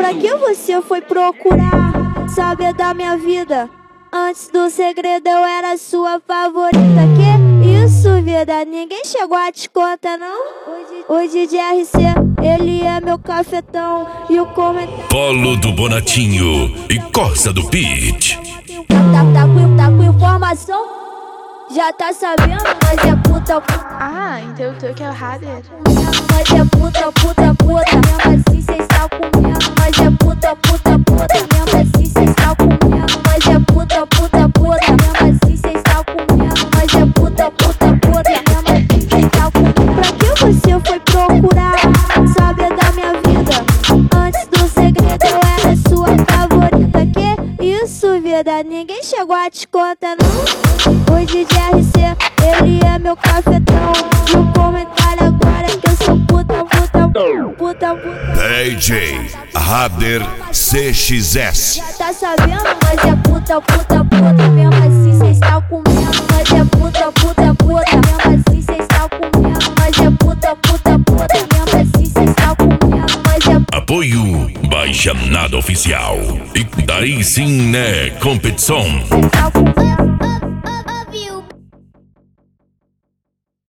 Pra que você foi procurar saber da minha vida? Antes do segredo eu era sua favorita. Que isso, vida? Ninguém chegou a te contar, não? Hoje de RC, ele é meu cafetão. E o comentário Polo do Bonatinho e Corsa do Beat. Tá com informação? Já tá sabendo, mas é puta. Ah, então tu que é o Rader. Mas é puta. Mesmo assim cê está comendo. Mas é puta. Mesmo assim cê está comendo. Mas é puta. Mesmo assim cê está comendo. Mas é puta. Mesmo assim cê está comendo. Pra que você foi procurar saber da minha vida? Antes do segredo eu era sua favorita. Que isso, vida? Ninguém chegou a te contar, não? Hoje de RC, ele é meu cafetão. E o comentário agora é que eu sou puta. DJ Rader CXS. Já tá sabendo, mas é puta. Mesmo assim cê está comendo. Mas é puta. Mesmo assim cê está comendo. Mas é puta. Mesmo assim cê está comendo. Mas é Apoio Baixa Nada Oficial. E daí sim, né, competição. cê está comendo.